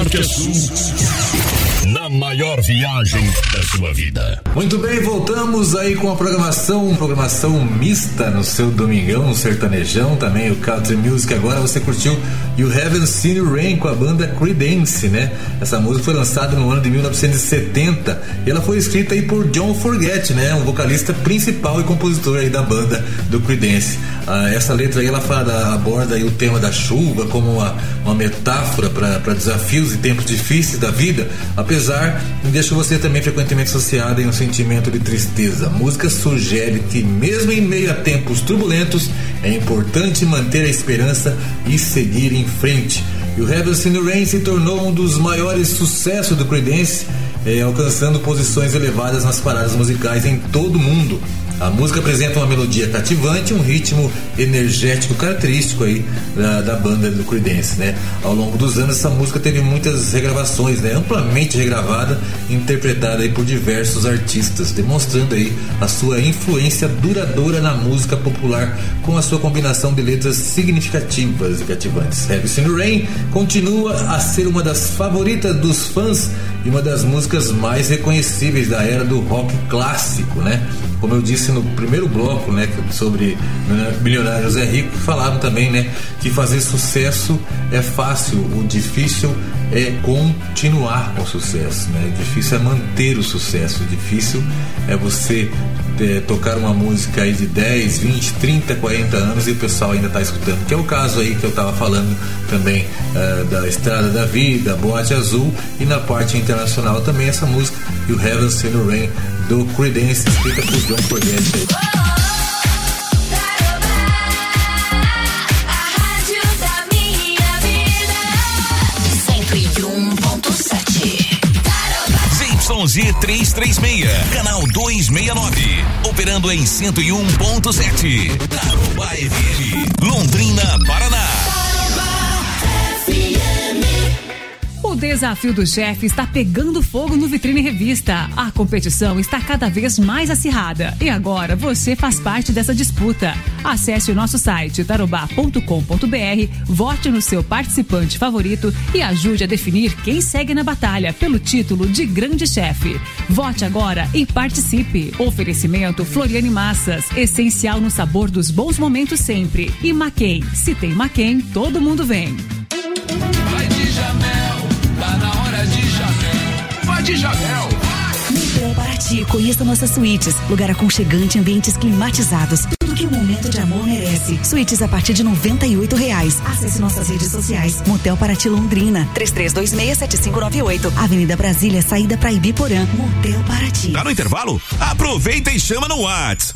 Norte a Sul, na maior viagem da sua vida. Muito bem, voltamos aí com a programação mista no seu domingão, sertanejão, também o Country Music. Agora você curtiu You Haven't Seen Rain com a banda Creedence, né? Essa música foi lançada no ano de 1970 e ela foi escrita aí por John Fogerty, né? Um vocalista principal e compositor aí da banda do Creedence. Essa letra aí ela aborda aí o tema da chuva como uma metáfora para desafios e tempos difíceis da vida, apesar de deixar você também frequentemente associado em um sentimento de tristeza. A música sugere que mesmo em meio a tempos turbulentos é importante manter a esperança e seguir em frente. E o Haven't Seen Rain se tornou um dos maiores sucessos do Creedence, alcançando posições elevadas nas paradas musicais em todo o mundo. A música apresenta uma melodia cativante, um ritmo energético característico aí da banda do Creedence, né? Ao longo dos anos essa música teve muitas regravações, né? Amplamente regravada e interpretada aí por diversos artistas, demonstrando aí a sua influência duradoura na música popular com a sua combinação de letras significativas e cativantes. Haven't Seen Rain continua a ser uma das favoritas dos fãs e uma das músicas mais reconhecíveis da era do rock clássico, né? Como eu disse no primeiro bloco, né, sobre Milionário Zé Rico, falaram também, né, que fazer sucesso é fácil, o difícil é continuar com o sucesso, né? O difícil é manter o sucesso, o difícil é você tocar uma música aí de 10, 20, 30, 40 anos e o pessoal ainda está escutando, que é o caso aí que eu estava falando também da Estrada da Vida, Boate Azul, e na parte internacional também essa música You Haven't Seen Rain do Creedence, escrita por John Fogerty. Z336, canal 269, operando em 101.7, Tarobá FM, Londrina, Paraná. O desafio do chefe está pegando fogo no Vitrine Revista. A competição está cada vez mais acirrada e agora você faz parte dessa disputa. Acesse o nosso site tarobá.com.br, vote no seu participante favorito e ajude a definir quem segue na batalha pelo título de grande chefe. Vote agora e participe. Oferecimento Floriane Massas, essencial no sabor dos bons momentos sempre. E Maquem, se tem Maquem, todo mundo vem. Vai de Jamel, tá na hora de Jamel. Vai de Jamel. Motel Paraty, conheça nossas suítes, lugar aconchegante, ambientes climatizados. Tudo que um momento de amor merece. Suítes a partir de R$98. Acesse nossas redes sociais. Motel Paraty Londrina, 33267598. Avenida Brasília, saída pra Ibiporã. Motel Paraty. Tá no intervalo? Aproveita e chama no WhatsApp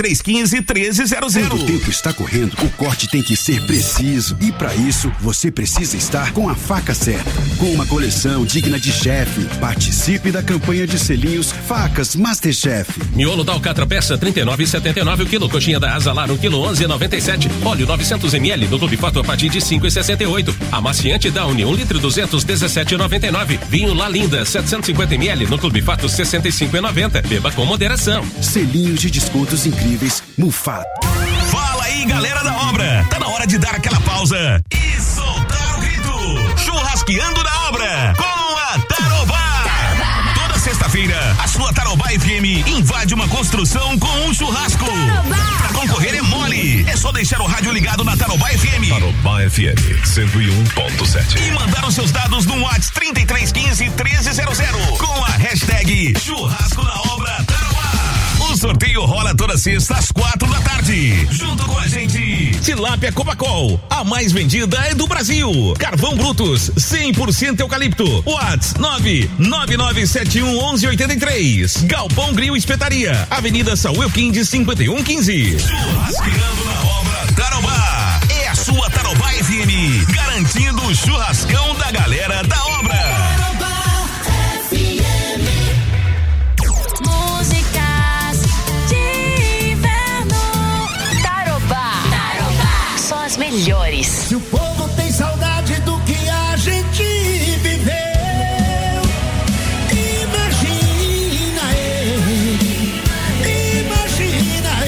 3315-1300. Quando o tempo está correndo, o corte tem que ser preciso. E para isso, você precisa estar com a faca certa. Com uma coleção digna de chefe. Participe da campanha de selinhos Facas Masterchef. Miolo da Alcatra peça R$39,79 o quilo. Coxinha da Azalar 1 quilo 11,97. Óleo 900 ml no Clube Fato a partir de 5,68. Amaciante Downy 1 litro 217,99. Vinho La Linda 750 ml no Clube Fato 65,90. Beba com moderação. Selinhos de descontos incríveis Mufato. Fala aí, galera da obra. Tá na hora de dar aquela pausa e soltar o grito. Churrasqueando na obra com a Tarobá. Toda sexta-feira, a sua Tarobá FM invade uma construção com um churrasco. Pra concorrer é mole. É só deixar o rádio ligado na Tarobá FM. Tarobá FM 101.7. E mandar os seus dados no WhatsApp 3315-1300 com a hashtag Churrasco na Obra Tarobá. O sorteio rola toda sexta às 4 da tarde. Junto com a gente, Tilápia Copacol, a mais vendida é do Brasil. Carvão Brutus, 100% eucalipto. WhatsApp 999711183. Galpão Grill Espetaria, Avenida Saúl Elquinde 5115. Churrasqueando na Obra Tarobá. É a sua Tarobá FM, garantindo o churrascão da galera da obra. Melhores. Se o povo tem saudade do que a gente viveu, imagina ele, imagina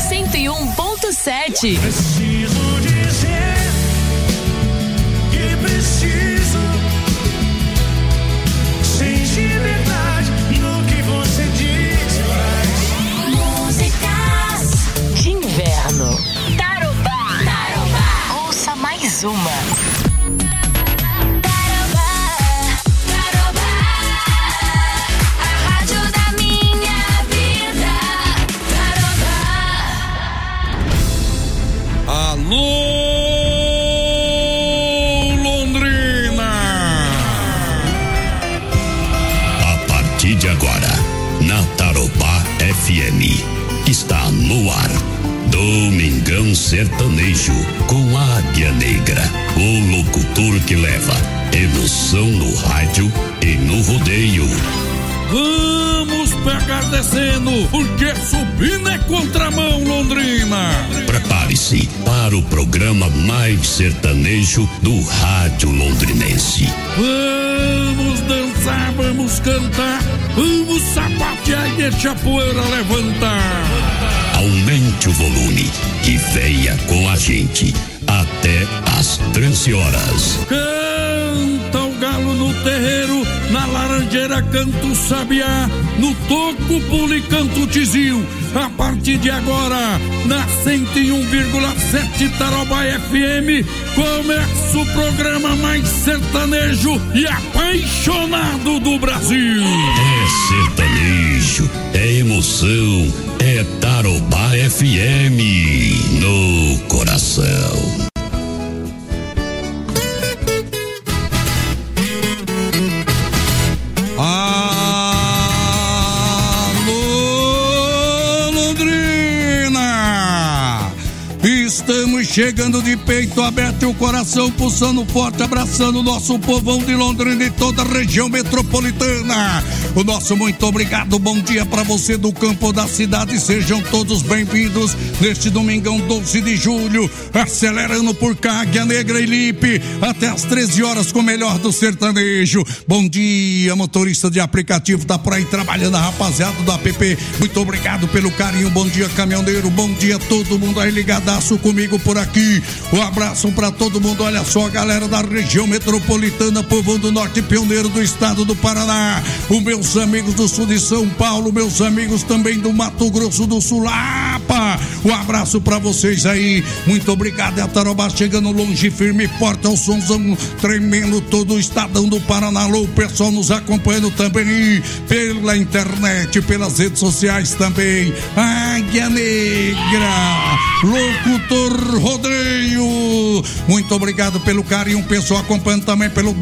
ele. 101.7. Preciso dizer que mais uma. Alô, Londrina! A partir de agora, na Tarobá FM, está no ar Domingão Sertanejo com a Águia Negra, o locutor que leva emoção no rádio e no rodeio. Vamos pegar descendo, porque subindo é contramão, Londrina. Prepare-se para o programa mais sertanejo do rádio londrinense. Vamos dançar, vamos cantar, vamos sapatear e deixar a poeira levantar. Aumente o volume e venha com a gente até às 13 horas. Canta o galo no terreiro, na laranjeira canta o sabiá, no toco pula e canta o tizil. A partir de agora, na 101,7 Tarobá FM, começa o programa mais sertanejo e apaixonado do Brasil. É sertanejo, é emoção, é Tarobá FM no coração. Estamos chegando de peito aberto e o coração pulsando forte, abraçando o nosso povão de Londrina e toda a região metropolitana. O nosso muito obrigado, bom dia para você do campo da cidade, sejam todos bem-vindos neste domingão 12 de julho, acelerando por cá, Águia Negra e Lipe, até às 13 horas com o melhor do sertanejo. Bom dia, motorista de aplicativo, tá por aí trabalhando, a rapaziada do app, muito obrigado pelo carinho, bom dia caminhoneiro, bom dia todo mundo aí ligadaço comigo por aqui, um abraço pra todo mundo, olha só a galera da região metropolitana, povão do norte pioneiro do estado do Paraná, os meus amigos do sul de São Paulo, meus amigos também do Mato Grosso do Sul, um abraço pra vocês aí, muito obrigado, é a Tarobá chegando longe, firme e forte, ao somzão tremendo todo o estadão do Paraná, o pessoal nos acompanhando também pela internet, pelas redes sociais também, Águia Negra, locutor rodeio, muito obrigado pelo carinho, pessoal acompanhando também pelo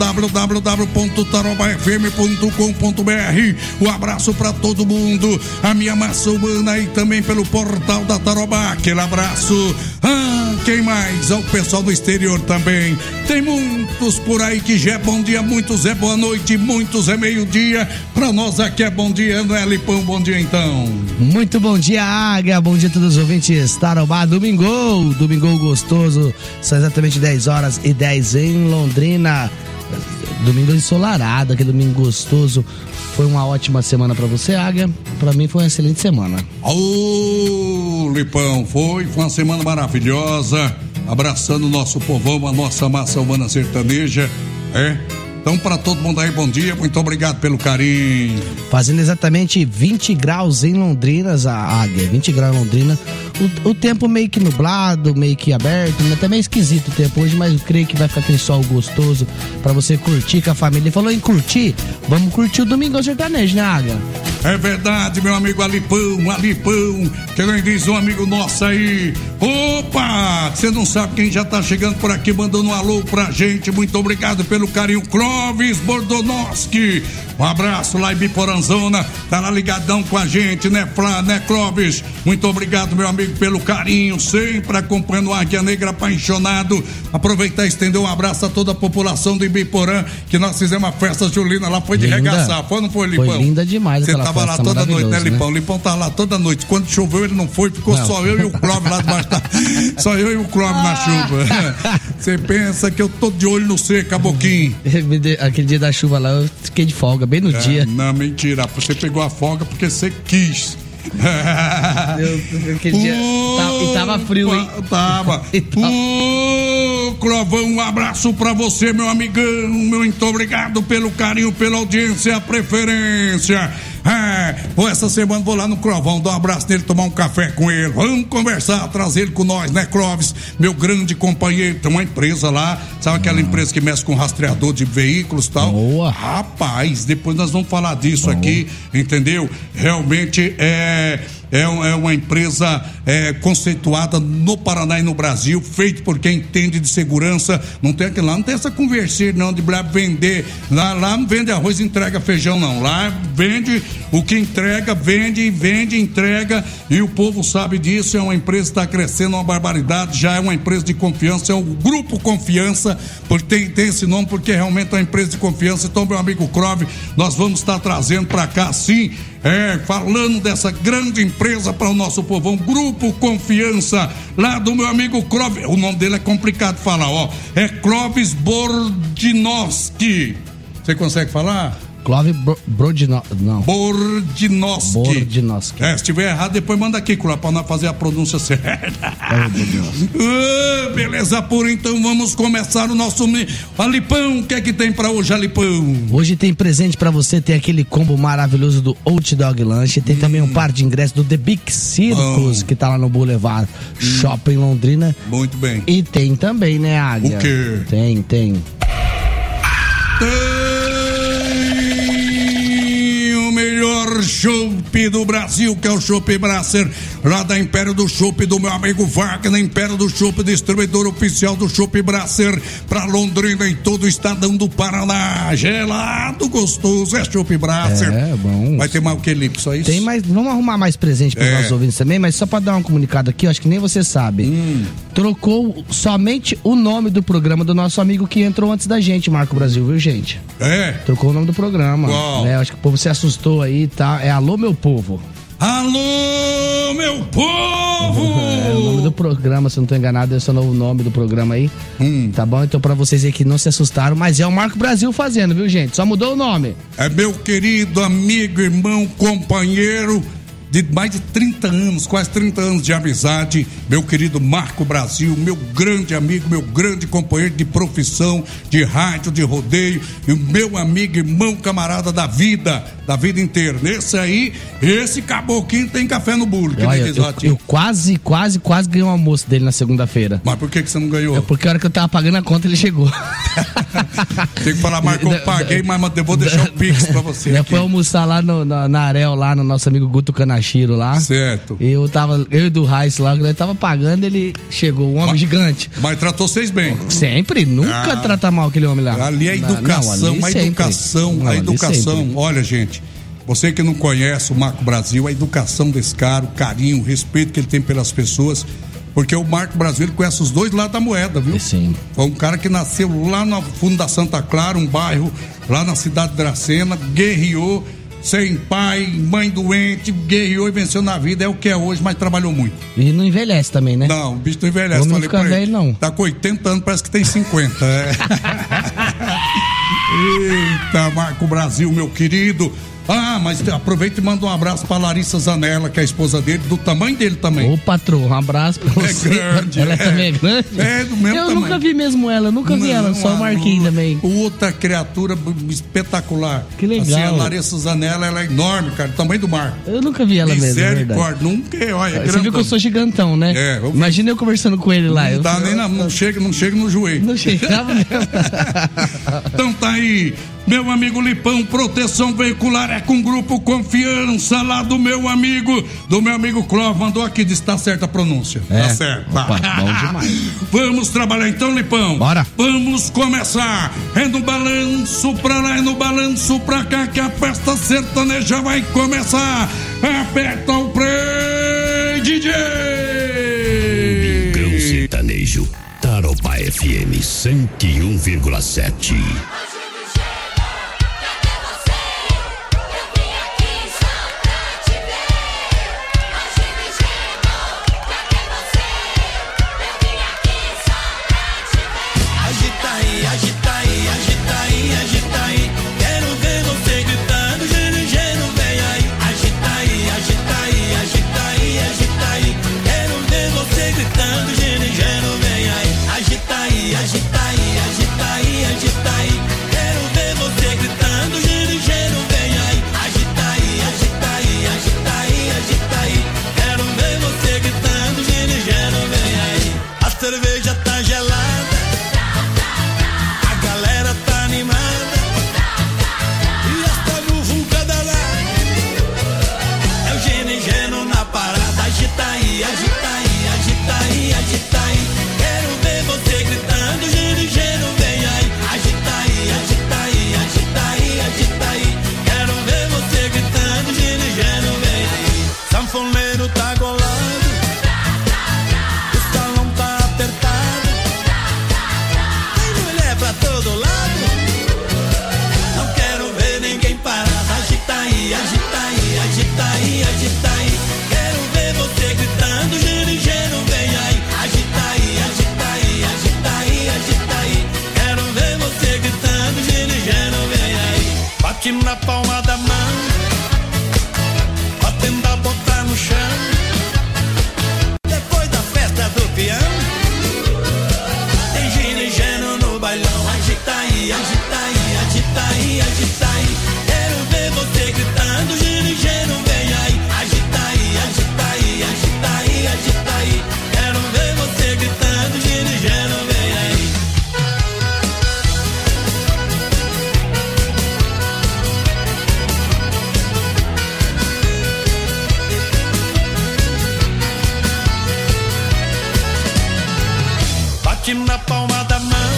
www.tarobafm.com.br, um abraço pra todo mundo, a minha massa humana aí também pelo portal da Tarobá, aquele abraço, quem mais? Ao pessoal do exterior também, tem muitos por aí que já é bom dia, muitos é boa noite, muitos é meio-dia, pra nós aqui é bom dia, não é, Lipão? Bom dia então. Muito bom dia, Águia, bom dia a todos os ouvintes, Tarobá, domingo gostoso, são exatamente 10h10 em Londrina, domingo ensolarado, aquele domingo gostoso. Foi uma ótima semana pra você, Águia, pra mim foi uma excelente semana. Ô, Lipão, foi uma semana maravilhosa, abraçando o nosso povão, a nossa massa humana sertaneja, então para todo mundo aí, bom dia, muito obrigado pelo carinho. Fazendo exatamente 20 graus em Londrina, a Águia, 20 graus em Londrina, o tempo meio que nublado, meio que aberto, né? Tá meio esquisito o tempo hoje, mas eu creio que vai ficar aquele sol gostoso pra você curtir com a família. Ele falou em curtir, vamos curtir o Domingão Sertanejo, né, Águia? É verdade, meu amigo Alipão, que nem diz um amigo nosso aí. Opa, você não sabe quem já tá chegando por aqui, mandando um alô pra gente, muito obrigado pelo carinho, Clóvis Bordonoski, um abraço lá em Biporanzona, tá lá ligadão com a gente, né, Flá, né, Clóvis? Muito obrigado, meu amigo, pelo carinho, sempre acompanhando o Águia Negra apaixonado. Aproveitar e estender um abraço a toda a população do Ibiporã, que nós fizemos uma festa julina lá, foi de regaçar, foi ou não foi, Lipão? Foi linda demais. Você tava lá toda noite, né, Lipão? Né? Lipão tava lá toda noite, quando choveu ele não foi, ficou só eu e o Clóvis lá debaixo só eu e o Clóvis na chuva. Você pensa que eu tô de olho no seco, Caboquinho? Aquele dia da chuva lá, eu fiquei de folga, bem no dia. Não, mentira, você pegou a folga porque você quis. Aquele dia e tava frio, hein? Tava. Clovão, um abraço pra você, meu amigão, muito obrigado pelo carinho, pela audiência, a preferência. Essa semana vou lá no Clovão, dar um abraço nele, tomar um café com ele. Vamos conversar, trazer ele com nós, né, Clóvis? Meu grande companheiro, tem uma empresa lá, sabe aquela empresa que mexe com rastreador de veículos e tal? Boa. Rapaz, depois nós vamos falar disso aqui, entendeu? Realmente é uma empresa conceituada no Paraná e no Brasil, feito por quem entende de segurança. Não tem aquilo lá, não tem essa conversinha não de vender. Lá não vende arroz e entrega feijão, não. Lá vende o que entrega, vende, entrega, e o povo sabe disso. É uma empresa que está crescendo uma barbaridade, já é uma empresa de confiança, é o Grupo Confiança, porque tem esse nome, porque realmente é uma empresa de confiança. Então, meu amigo Crove, nós vamos estar trazendo para cá, sim, falando dessa grande empresa para o nosso povão, Grupo Confiança, lá do meu amigo Crove. O nome dele é complicado de falar, ó. É Clóvis Bordinoski. Você consegue falar? Clóvis Bordinoski. Se tiver errado, depois manda aqui, Clóvis, pra nós fazer a pronúncia certa. Beleza pura, então vamos começar o nosso Alipão. O que é que tem pra hoje, Alipão? Hoje tem presente pra você, tem aquele combo maravilhoso do Old Dog Lanche, tem também um par de ingressos do The Big Circus, que tá lá no Boulevard Shopping Londrina. Muito bem. E tem também, né, Águia? O quê? Tem. Melhor chopp do Brasil, que é o Chopp Brasser, lá da Império do Chopp, do meu amigo Wagner, Império do Chopp, distribuidor oficial do Chopp Brasser, pra Londrina e todo o estadão do Paraná. Gelado, gostoso, é Chopp Brasser. É, bom. Vai ter mais o que, Lipe? Só isso? Tem mais, vamos arrumar mais presente para os nossos ouvintes também, mas só pra dar um comunicado aqui, eu acho que nem você sabe. Trocou somente o nome do programa do nosso amigo que entrou antes da gente, Marco Brasil, viu, gente? Trocou o nome do programa. Né? Acho que o povo se assustou aí, tá? É Alô, meu povo. Alô, meu povo! O nome do programa, se eu não tô enganado, esse é o novo nome do programa aí. Tá bom? Então, pra vocês aí que não se assustaram, mas é o Marco Brasil fazendo, viu, gente? Só mudou o nome. É meu querido amigo, irmão, companheiro de mais de 30 anos, quase 30 anos de amizade, meu querido Marco Brasil, meu grande amigo, meu grande companheiro de profissão, de rádio, de rodeio, e o meu amigo, irmão, camarada da vida inteira. Esse caboclinho tem café no bolo. Eu quase ganhei um almoço dele na segunda-feira. Mas por que você não ganhou? É porque a hora que eu tava pagando a conta, ele chegou. Tem que falar, Marco, eu paguei, mas eu vou deixar o Pix pra você. Depois almoçar lá na Arel, lá no nosso amigo Guto Kanashiro lá. Certo. Eu e do Raiz lá, quando ele tava pagando, ele chegou, um homem gigante. Mas tratou vocês bem? Sempre, nunca trata mal aquele homem lá. Ali é educação, a educação. Olha, gente, você que não conhece o Marco Brasil, a educação desse cara, o carinho, o respeito que ele tem pelas pessoas, porque o Marco Brasil, ele conhece os dois lados da moeda, viu? Sim. Foi um cara que nasceu lá no fundo da Santa Clara, um bairro lá na cidade de Dracena, guerreou, sem pai, mãe doente, guerreou e venceu na vida, é o que é hoje, mas trabalhou muito. E não envelhece também, né? Não, o bicho não envelhece. Não fica velho, não. Tá com 80 anos, parece que tem 50. Eita, Marco Brasil, meu querido. Mas aproveita e manda um abraço pra Larissa Zanella, que é a esposa dele, do tamanho dele também. Ô, patrão, um abraço pra você. É grande. Ela também é grande? É, do mesmo tamanho. Eu nunca vi mesmo ela, só o Marquinhos também. Outra criatura espetacular. Que legal. Assim, a Larissa Zanella, ela é enorme, cara, do tamanho do Marco. Eu nunca vi ela mesmo, é verdade. Nunca, olha, você viu que eu sou gigantão, né? Imagina eu conversando com ele lá. Não dá nem não chega no joelho. Não chegava mesmo. Então tá aí. Meu amigo Lipão, proteção veicular é com o Grupo Confiança, lá do meu amigo Clóvis, mandou aqui, disse, tá certa a pronúncia. Tá certo. Opa, bom demais. Vamos trabalhar então, Lipão? Bora. Vamos começar. É no balanço pra lá, é no balanço pra cá, que a festa sertaneja vai começar. Aperta o play, DJ! Domingão Sertanejo, Tarobá FM 101,7. Agita aí, agita aí, agita aí. tá gelada, a galera tá animada, e esta muvuca danada, é o Gino e Geno na parada. Agita aí, agita aí, agita aí, agita aí, quero ver você gritando, Gino e Geno vem aí. Agita aí, agita aí, agita aí, agita aí, quero ver você gritando, Gino e Geno vem aí. Sanfoneiro tá golado, o salão tá apertado, tem mulher pra todo lado, não quero ver ninguém parado. Agita aí, agita aí, agita aí, agita aí, quero ver você gritando, Gino e Geno vem aí. Agita aí, agita aí, agita aí, agita aí, quero ver você gritando, Gino e Geno vem aí. Bate na palma da mão, batendo a boca no chão, depois da festa do peão, tem Gino e Geno no bailão. Agita aí, agita aí, agita aí, agita aí, quero ver você gritando, Gino e Geno vem aí. Agita aí, agita aí, agita aí, agita aí, quero ver você gritando, Gino e Geno vem aí. Bate na palma da mão,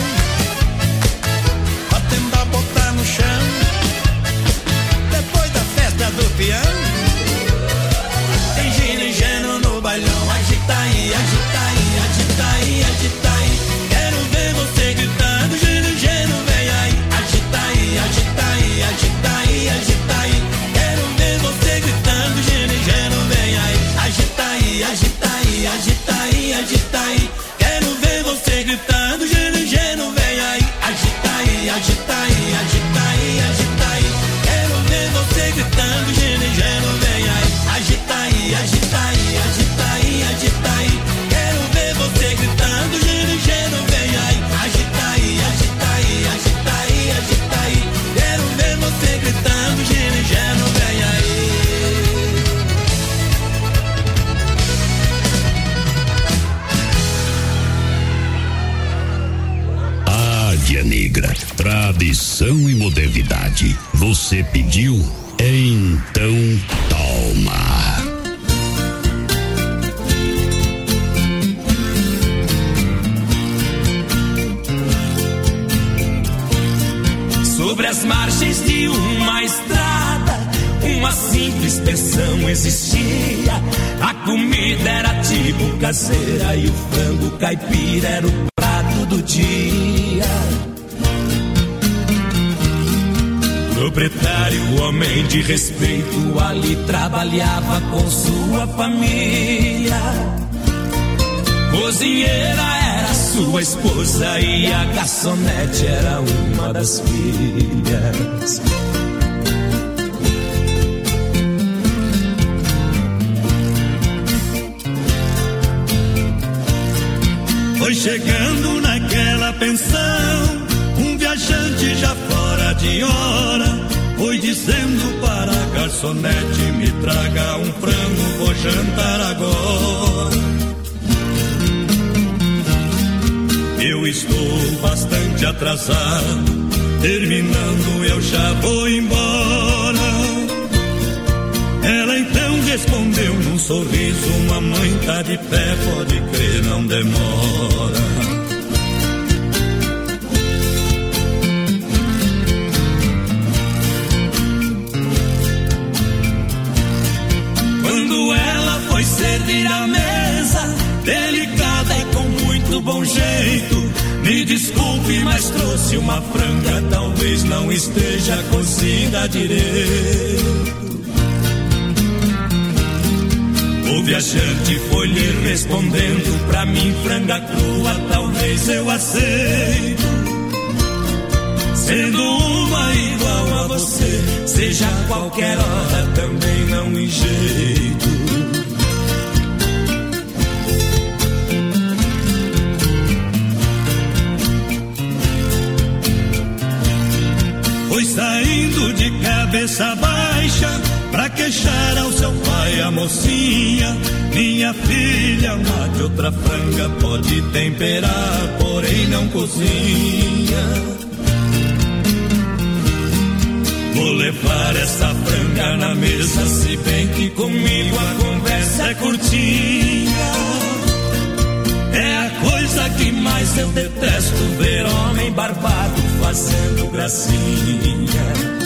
batendo a boca no chão, depois da festa do peão, tem Gino e Geno no bailão. Agita aí, agita aí, agita aí, agita aí, quero ver você gritando, Gino e Geno vem aí. Agita aí, agita aí, agita aí, agita aí, quero ver você gritando, Gino e Geno vem aí. Agita aí, agita aí, agita aí, agita aí, quero ver você gritando, Gino e Geno vem aí. Agita aí, agita aí, agita aí, agita aí, quero ver você gritando, Gino e Geno vem aí. Agita aí, agita aí, agita aí, agita aí, quero ver você gritando, Gino e Geno vem aí. Agita aí, agita aí, agita aí, agita aí, quero ver você gritando, Gino e Geno vem aí. Águia Negra, tradição e modernidade. Você pediu, então toma. Sobre as margens de uma estrada, uma simples pensão existia. A comida era tipo caseira e o frango caipira era o prato do dia. Proprietário, homem de respeito, ali trabalhava com sua família. Cozinheira era sua esposa e a garçonete era uma das filhas. Foi chegando naquela pensão um viajante já fora de hora, foi dizendo para a garçonete: me traga um frango, vou jantar agora. Eu estou bastante atrasado, terminando eu já vou embora. Ela então respondeu num sorriso: mamãe tá de pé, pode crer, não demora. Quando ela foi servir a mesa, delicada e com muito bom jeito, me desculpe, mas trouxe uma franga, talvez não esteja cozida direito. O viajante foi lhe respondendo: pra mim franga crua talvez eu aceito. Sendo uma igual a você, seja a qualquer hora também não em jeito. Foi saindo de cabeça baixa, pra queixar ao seu pai a mocinha. Minha filha, mate outra franga, pode temperar, porém não cozinha. Vou levar essa franga na mesa, se bem que comigo a conversa é curtinha. É a coisa que mais eu detesto, ver homem barbado fazendo gracinha.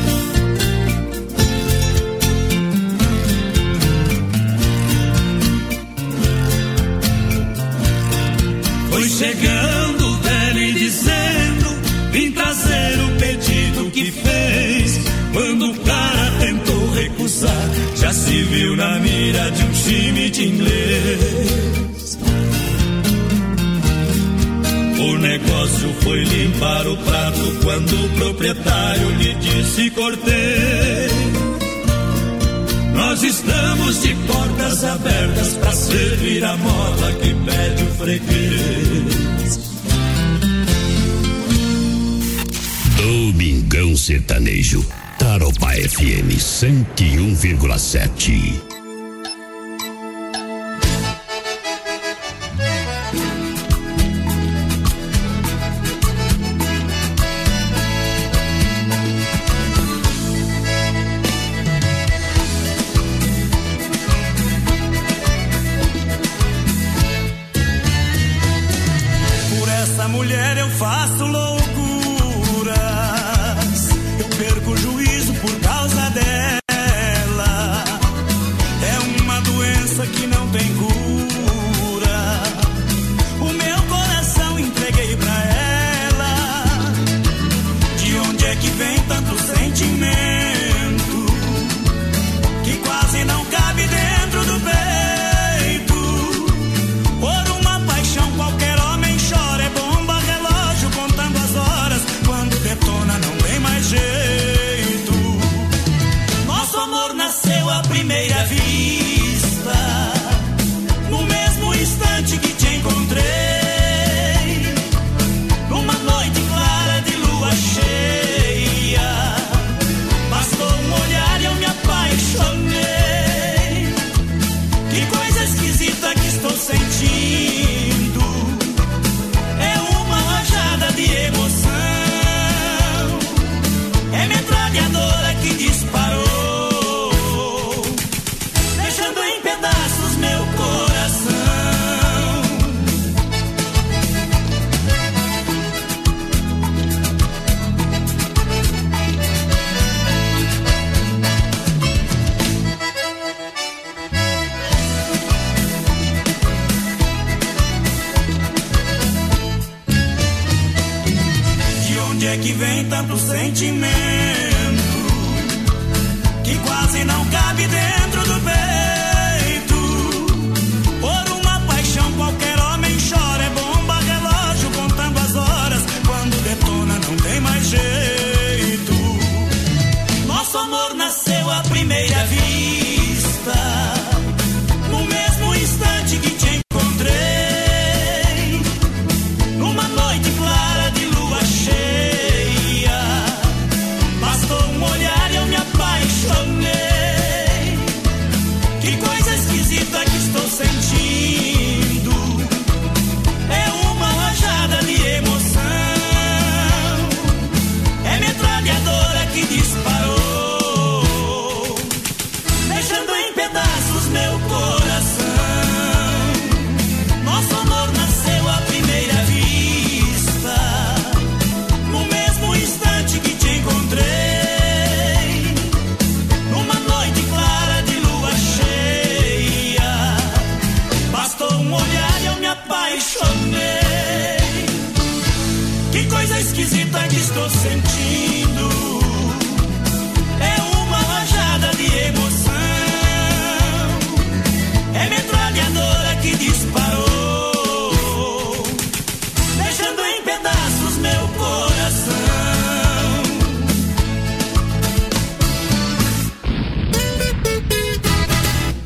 Foi chegando o velho e dizendo, vim trazer o pedido que fez. Quando o cara tentou recusar, já se viu na mira de um time de inglês. O negócio foi limpar o prato quando o proprietário lhe disse cortei. Nós estamos de portas abertas pra servir a moda que pede o freguês. Domingão Sertanejo, Tarobá FM 101,7. Mulher, eu faço loucuras, eu perco o juízo por causa dela. É uma doença que não tem cura. O meu coração entreguei pra ela. De onde é que vem tanto sentimento que quase não cabe dentro do peito? Por uma paixão qualquer homem chora, é bom. Jeito. Nosso amor nasceu à primeira vista, no mesmo instante que te encontrei, numa noite clara de lua cheia. Bastou um olhar e eu me apaixonei. Que coisa esquisita que estou sentindo, é uma rajada de emoção. É metralhadora que disparou, deixando em pedaços meu coração. De onde é que vem tanto sentimento que quase não cabe dentro do peito? Por uma paixão qualquer homem chora, é bomba relógio contando as horas, quando detona não tem mais jeito. Nosso amor nasceu à primeira vista, no mesmo instante que te encontrei, numa noite clara de lua cheia. Bastou um olhar e eu me apaixonei. Que coisa esquisita que estou sentindo, é uma rajada de emoção. É metralhadora que disparou, deixando em pedaços meu coração. Nosso amor nasceu à primeira vista, no mesmo instante que te encontrei, numa noite clara de lua cheia. Bastou um olhar e eu me apaixonei. Que coisa esquisita que estou sentindo, é uma rajada de emoção. É metralhadora que disparou, deixando em pedaços meu coração.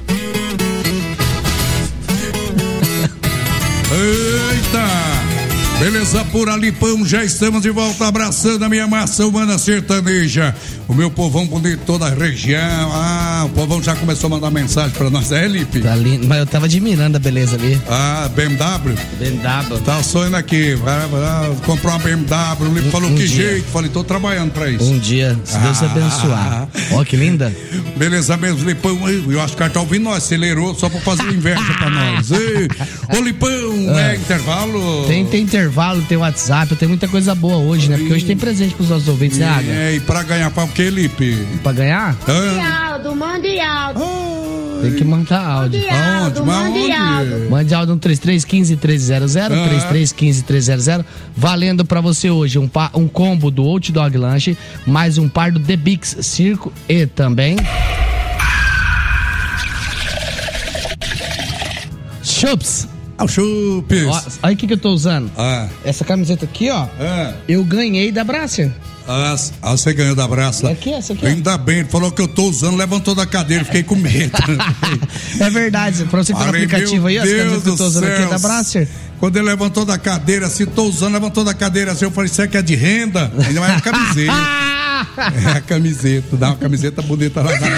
Eita! Beleza, por ali, pão, já estamos de volta, abraçando a minha massa humana sertaneja. O meu povão bonito, toda a região. O povão já começou a mandar mensagem pra nós, Lipe? Tá lindo, mas eu tava admirando a beleza ali. BMW? BMW. Tá sonhando aqui, vai comprar uma BMW. O Lipe falou, que dia? Jeito? Falei, tô trabalhando pra isso. Um dia, se Deus abençoar. Ó, que linda. Beleza mesmo, Lipão. Eu acho que o cara tá ouvindo nós, acelerou só pra fazer inveja pra nós. Ô, Lipão, intervalo? Tem intervalo, tem WhatsApp, tem muita coisa boa hoje, né? Porque hoje tem presente pros nossos ouvintes, né, Águia? E pra ganhar, pra o que, Lipe? Pra ganhar? Mande áudio. Tem que mandar áudio. Mande áudio. Mande áudio no 3315-1300, 3315-1300. Valendo pra você hoje um combo do Old Dog Lanche, mais um par do The Bix Circo e também Chups. O Chups. Olha o que eu tô usando. Essa camiseta aqui, ó. Eu ganhei da Brasser. Você ganhou da Brasser. Essa aqui. Ainda bem, ele falou que eu tô usando, levantou da cadeira, fiquei com medo. É verdade, pra você que tá no aplicativo aí, as camisetas que eu tô usando aqui é da Brasser. Quando ele levantou da cadeira, assim, tô usando, levantou da cadeira, assim, eu falei, isso aqui é de renda? Ainda mais uma camiseta. É a camiseta, dá uma camiseta bonita lá na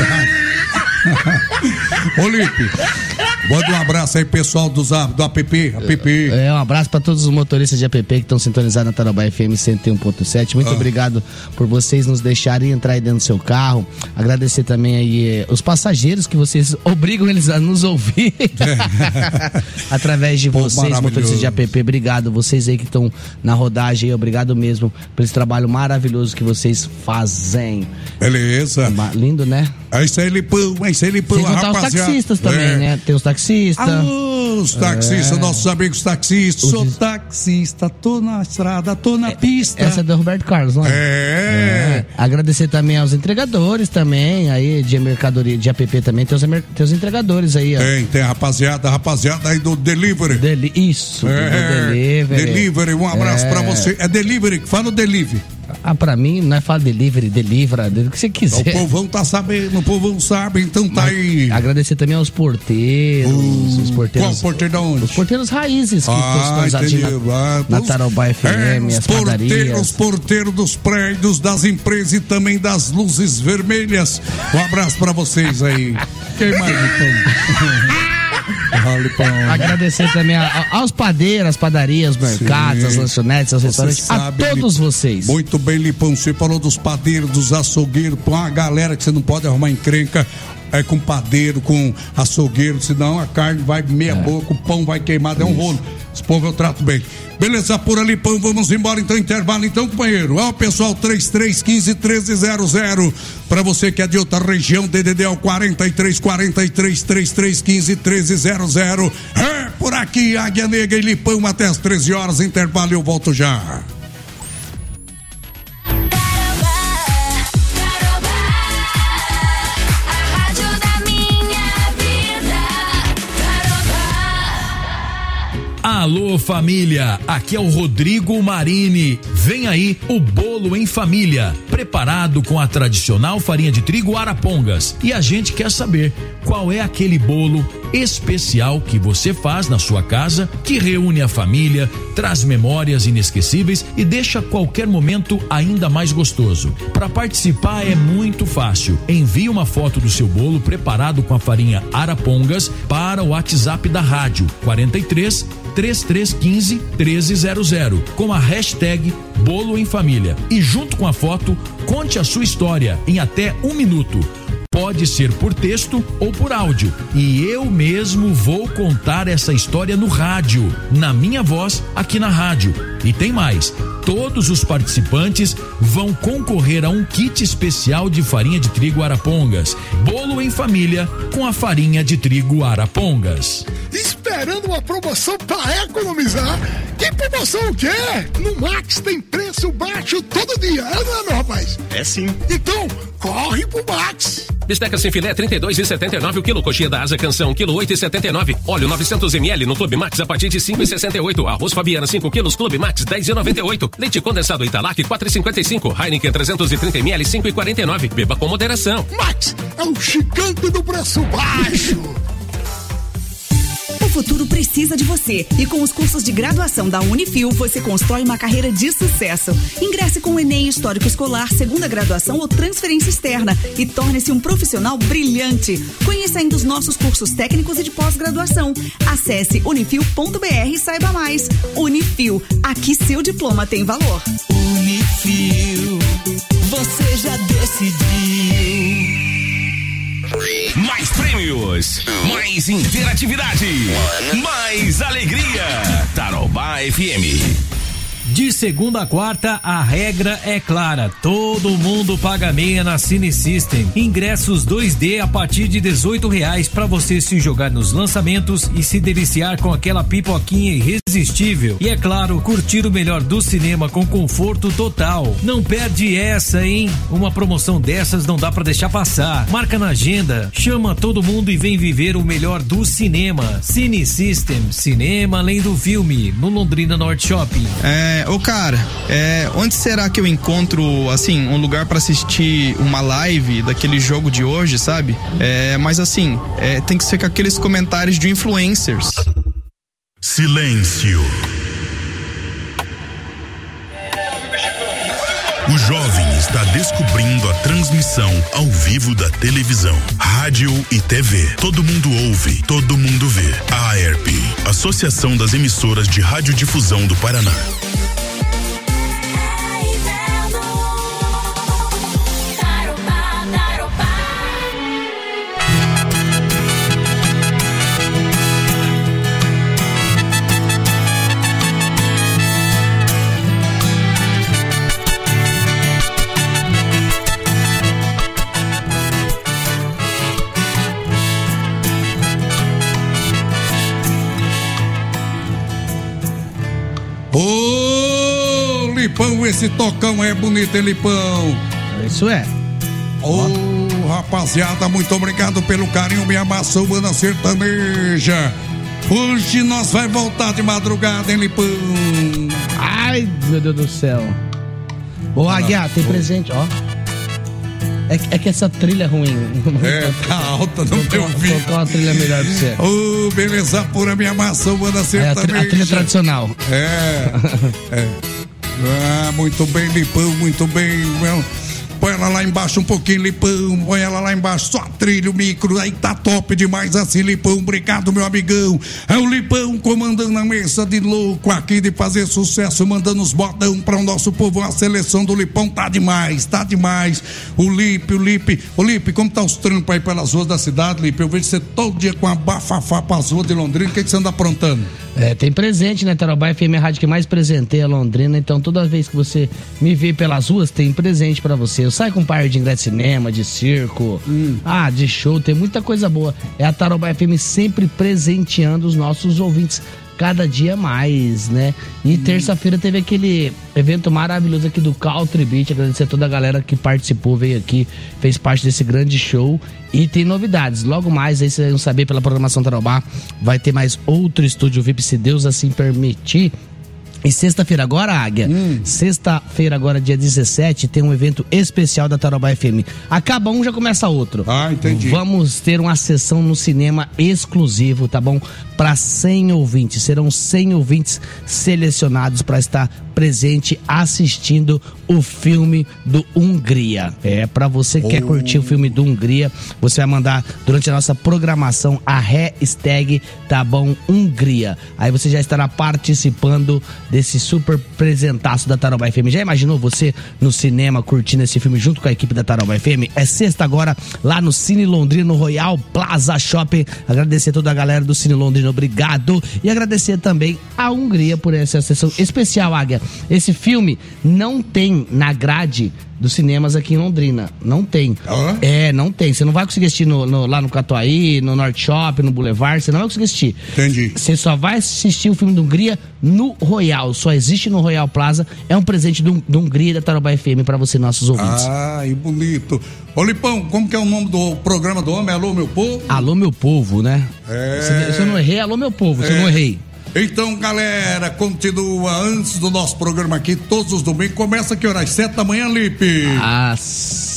Ô, Lipe, manda um abraço aí, pessoal do app. Um abraço pra todos os motoristas de app que estão sintonizados na Tarobá FM 101.7. Muito obrigado por vocês nos deixarem entrar aí dentro do seu carro. Agradecer também aí os passageiros que vocês obrigam eles a nos ouvir através de vocês, motoristas de app. Obrigado, vocês aí que estão na rodagem, obrigado mesmo por esse trabalho maravilhoso que vocês fazem. Beleza. Lindo, né? É isso aí, Lipão, Sem contar os taxistas também, né? Tem os taxistas. Os taxistas, nossos amigos taxistas. Sou taxista, tô na estrada, tô na pista. Essa é do Roberto Carlos, não é? Agradecer também aos entregadores também, aí de mercadoria, de app também, tem os entregadores aí, ó. Tem rapaziada aí do Delivery. Isso, do Delivery. Delivery, um abraço pra você. É Delivery, fala o Delivery. Pra mim, não é falar delivery, delivra, do que você quiser. O povão tá sabendo, o povão sabe, então tá aí. Agradecer também aos porteiros. Os porteiros. Qual porteiro de onde? Os porteiros raízes que estão na Tarobá FM, as padarias. Os porteiros dos prédios, das empresas e também das luzes vermelhas. Um abraço pra vocês aí. Quem mais, então? Agradecer também aos padeiros, as padarias, os mercados, as lanchonetes, os restaurantes, a todos vocês. Muito bem, Lipão, você falou dos padeiros, dos açougueiros, uma galera que você não pode arrumar encrenca com padeiro, com açougueiro, senão a carne vai meia boca, o pão vai queimado, é um rolo. Esse povo eu trato bem. Beleza, por ali, pão, vamos embora então, intervalo então, companheiro. Pessoal, 3315-1300. Pra você que é de outra região, DDD é o 43-33-3315-1300. Por aqui, Águia Negra e Lipão até as 13 horas, intervalo e eu volto já. Alô família, aqui é o Rodrigo Marini. Vem aí o bolo em família, preparado com a tradicional farinha de trigo Arapongas. E a gente quer saber qual é aquele bolo especial que você faz na sua casa, que reúne a família, traz memórias inesquecíveis e deixa qualquer momento ainda mais gostoso. Para participar é muito fácil. Envie uma foto do seu bolo preparado com a farinha Arapongas para o WhatsApp da rádio 43-3315-1300 com a hashtag Bolo em Família. E junto com a foto, conte a sua história em até 1 minuto. Pode ser por texto ou por áudio. E eu mesmo vou contar essa história no rádio, na minha voz, aqui na rádio. E tem mais. Todos os participantes vão concorrer a um kit especial de farinha de trigo Arapongas. Bolo em família com a farinha de trigo Arapongas. Esperando uma promoção para economizar? Que promoção o quê? No Max tem preço baixo todo dia, não é, meu rapaz? É sim. Então, corre pro Max. Bisteca sem filé, 32,79 o quilo. Coxinha da Asa Canção, quilo 8,79. Óleo 900 ml no Clube Max a partir de 5,68. Arroz Fabiana 5 quilos, Clube Max 10,98. Leite condensado Italac 4,55. Heineken 330 ml 5,49. Beba com moderação. Max é o gigante do preço baixo. futuro precisa de você. E com os cursos de graduação da Unifil, você constrói uma carreira de sucesso. Ingresse com o Enem Histórico Escolar, segunda graduação ou transferência externa e torne-se um profissional brilhante. Conheça ainda os nossos cursos técnicos e de pós-graduação. Acesse unifil.br e saiba mais. Unifil, aqui seu diploma tem valor. Unifil, você já decidiu. Mais prêmios, mais interatividade, mais alegria. Tarobá FM. De segunda a quarta, a regra é clara. Todo mundo paga meia na Cine System. Ingressos 2D a partir de R$18 para você se jogar nos lançamentos e se deliciar com aquela pipoquinha irresistível. E é claro, curtir o melhor do cinema com conforto total. Não perde essa, hein? Uma promoção dessas não dá para deixar passar. Marca na agenda, chama todo mundo e vem viver o melhor do cinema. Cine System, cinema além do filme, no Londrina Norte Shopping. Cara, onde será que eu encontro, assim, um lugar pra assistir uma live daquele jogo de hoje, sabe? Mas assim, tem que ser com aqueles comentários de influencers. Silêncio. O jovem está descobrindo a transmissão ao vivo da televisão, rádio e TV. Todo mundo ouve, todo mundo vê. A AERP, Associação das Emissoras de Radiodifusão do Paraná. Ô, Lipão, esse tocão é bonito, hein, Lipão? Isso é. Ô, rapaziada, muito obrigado pelo carinho, minha maçã humana sertaneja. Hoje nós vai voltar de madrugada, hein, Lipão? Ai, meu Deus do céu. Ô, Aguiar, tem presente, ó. É que essa trilha é ruim. Tá alta, não tem ouvido. Vou colocar uma trilha melhor pra você. Ô, beleza pura, minha maçã humana sertaneja. A trilha tradicional. Muito bem, Lipão, muito bem. Põe ela lá embaixo um pouquinho, Lipão. Põe ela lá embaixo, só trilha o micro. Aí tá top demais assim, Lipão. Obrigado, meu amigão. É o Lipão comandando a mesa de louco aqui de fazer sucesso, mandando os botão para o nosso povo. A seleção do Lipão tá demais, tá demais. O Lipe. Ô, Lipe, como tá os trampos aí pelas ruas da cidade, Lipe? Eu vejo você todo dia com a bafafá pras ruas de Londrina. O que você anda aprontando? Tem presente, né? Tarobá FM é a rádio que mais presenteia Londrina. Então, toda vez que você me vê pelas ruas, tem presente pra você. Eu saio com um par de ingresso de cinema, de circo, de show, tem muita coisa boa. É a Tarobá FM sempre presenteando os nossos ouvintes cada dia mais, né? E terça-feira teve aquele evento maravilhoso aqui do Country Beach. Agradecer a toda a galera que participou, veio aqui, fez parte desse grande show. E tem novidades, logo mais aí vocês vão saber pela programação Tarobá, vai ter mais outro estúdio VIP, se Deus assim permitir. E sexta-feira agora, Águia, sexta-feira agora, dia 17, tem um evento especial da Tarobá FM. Acaba um, já começa outro. Entendi. Vamos ter uma sessão no cinema exclusivo, tá bom? Para 100 ouvintes. Serão 100 ouvintes selecionados para estar presente assistindo o filme do Hungria. Para você que quer curtir o filme do Hungria, você vai mandar durante a nossa programação a hashtag, tá bom, Hungria. Aí você já estará participando desse super presentaço da Tarobá FM. Já imaginou você no cinema curtindo esse filme junto com a equipe da Tarobá FM? É sexta agora, lá no Cine Londrina, no Royal Plaza Shopping. Agradecer a toda a galera do Cine Londrina, obrigado. E agradecer também a Hungria por essa sessão especial, Águia. Esse filme não tem na grade dos cinemas aqui em Londrina. Não tem. Não tem. Você não vai conseguir assistir lá no Catuaí, no Norte Shopping, no Boulevard. Você não vai conseguir assistir. Entendi. Você só vai assistir o filme do Hungria no Royal. Só existe no Royal Plaza. É um presente do Hungria e da Tarobá FM pra você, nossos ouvintes. E bonito. Ô, Lipão, como que é o nome do programa do homem? Alô, meu povo? Alô, meu povo, né? Se eu não errei, alô, meu povo. Se eu não errei. Então, galera, continua antes do nosso programa aqui, todos os domingos. Começa que horas? 7 da manhã, Lipe? Às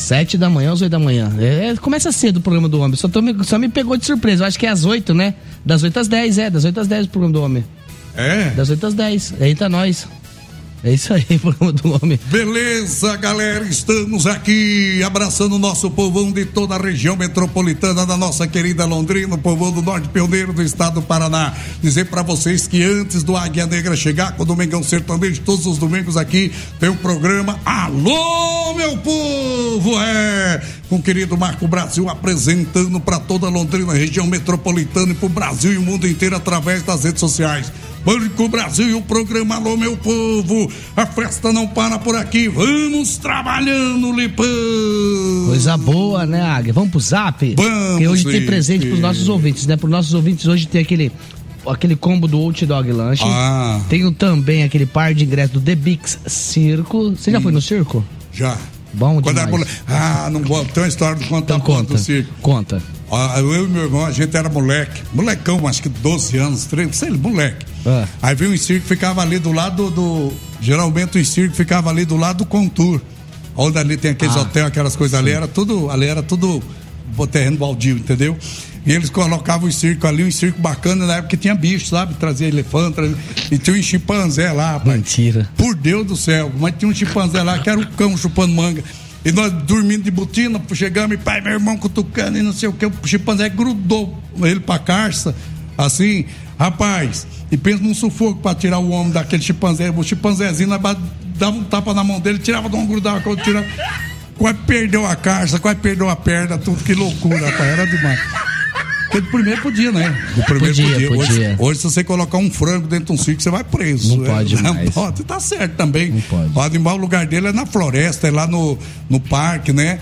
7 da manhã, às 8 da manhã. Começa cedo o programa do homem. Só me pegou de surpresa. Eu acho que é às 8, né? Das 8 às 10, das 8 às 10 o programa do homem. Das 8 às 10. Eita, nós. É isso aí, programa do homem. Beleza, galera, estamos aqui abraçando o nosso povão de toda a região metropolitana da nossa querida Londrina, o povão do Norte Pioneiro do estado do Paraná. Dizer pra vocês que antes do Águia Negra chegar com o Domingão Sertanejo, todos os domingos aqui tem o programa Alô, meu povo! Com o querido Marco Brasil apresentando pra toda a Londrina, região metropolitana e pro Brasil e o mundo inteiro através das redes sociais. Banco Brasil e o programa Alô, meu povo. A festa não para por aqui. Vamos trabalhando, Lipão. Coisa boa, né, Águia? Vamos pro Zap? Vamos. Porque hoje tem presente pros nossos ouvintes, né? Pros nossos ouvintes hoje tem aquele combo do Old Dog Lanche. Tem também aquele par de ingressos do The Bix Circo. Você já foi no circo? Já. Bom demais. Não vou. Tem uma história do conta. Então conta. Do circo. Conta. Eu e meu irmão, a gente era molecão, acho que 12 anos, 13, sei lá, moleque. Aí veio um circo, ficava ali do lado geralmente o circo ficava ali do lado do Contour, onde ali tem aqueles hotéis, aquelas coisas ali era tudo terreno baldio, entendeu? E eles colocavam o circo ali, um circo bacana, na época que tinha bicho, sabe? Trazia elefante, e tinha um chimpanzé lá, rapaz. Mentira. Por Deus do céu, mas tinha um chimpanzé lá que era o cão chupando manga. E nós dormindo de botina, chegamos e pai, meu irmão cutucando e não sei o que, o chimpanzé grudou ele pra carça, assim, rapaz, e pensa num sufoco pra tirar o homem daquele chimpanzé, o chimpanzézinho, nós dava um tapa na mão dele, tirava de um, grudava com outro, tirava, quase perdeu a carça, quase perdeu a perna, tudo, que loucura, rapaz, era demais. Porque do primeiro podia, né? Do primeiro podia. Hoje, se você colocar um frango dentro de um circo, você vai preso. Não pode mais. Não pode, tá certo também. Não pode. O animal, o lugar dele é na floresta, é lá no parque, né?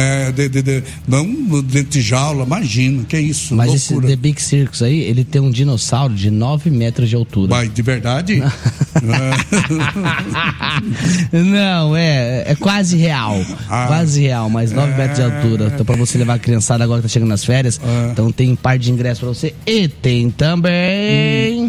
Não dentro de jaula, imagina, que é isso. Mas loucura. Esse The Big Circus aí, ele tem um dinossauro de 9 metros de altura. Vai, de verdade? Não, é quase real. Quase real, mas 9 metros de altura. Então, pra você levar a criançada agora que tá chegando nas férias, então tem par de ingresso pra você. E tem também.